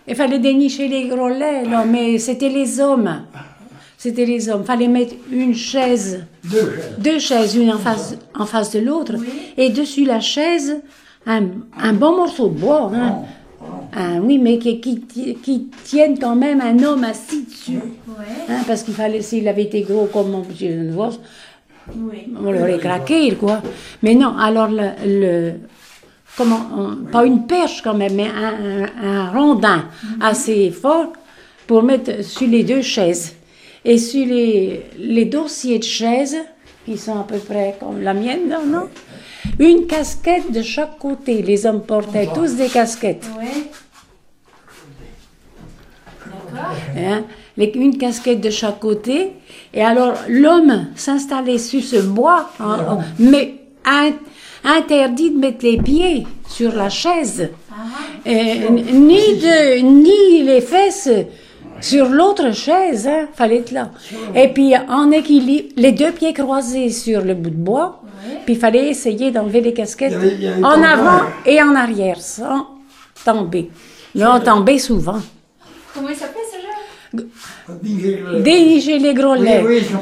Il fallait dénicher les grolets, là, mais c'était les hommes. C'était les hommes. Il fallait mettre une chaise, deux chaises, une en face de l'autre, Oui. et dessus la chaise, un bon morceau de bois. Hein. Oui, mais qui tienne quand même un homme assis dessus. Ouais. Hein, parce qu'il fallait, s'il avait été gros comme mon petit Genevois, Oui. on l'aurait craqué, quoi. Mais non, alors pas une perche quand même, mais un rondin assez fort pour mettre sur les deux chaises. Et sur les dossiers de chaises, qui sont à peu près comme la mienne, non? Une casquette de chaque côté. Les hommes portaient tous des casquettes. Ouais. D'accord. Hein? Une casquette de chaque côté. Et alors, l'homme s'installait sur ce bois, hein, mais interdit de mettre les pieds sur la chaise. Ni les fesses sur l'autre chaise, hein, fallait être là. Et puis, en équilibre, les deux pieds croisés sur le bout de bois, puis il fallait essayer d'enlever les casquettes en avant et en arrière, sans tomber. Là, on tombait souvent. Comment il s'appelait ce jeu? Dénicher les grolets. Oui, je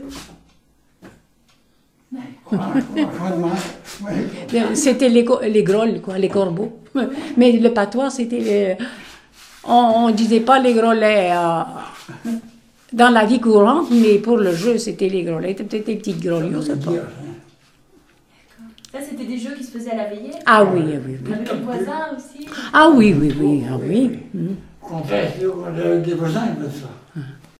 faisais. C'était les grolles, quoi, les corbeaux. Mais le patois, c'était... on disait pas les grolets dans la vie courante, mais pour le jeu, c'était les grolets. C'était peut-être des petites grolles, je sais pas. Ça, c'était des jeux qui se faisaient à la veillée? Ah oui, oui, oui. Avec les voisins aussi? Ah oui, oui, oui, ah oui. Quand on fait des voisins, ils font ça.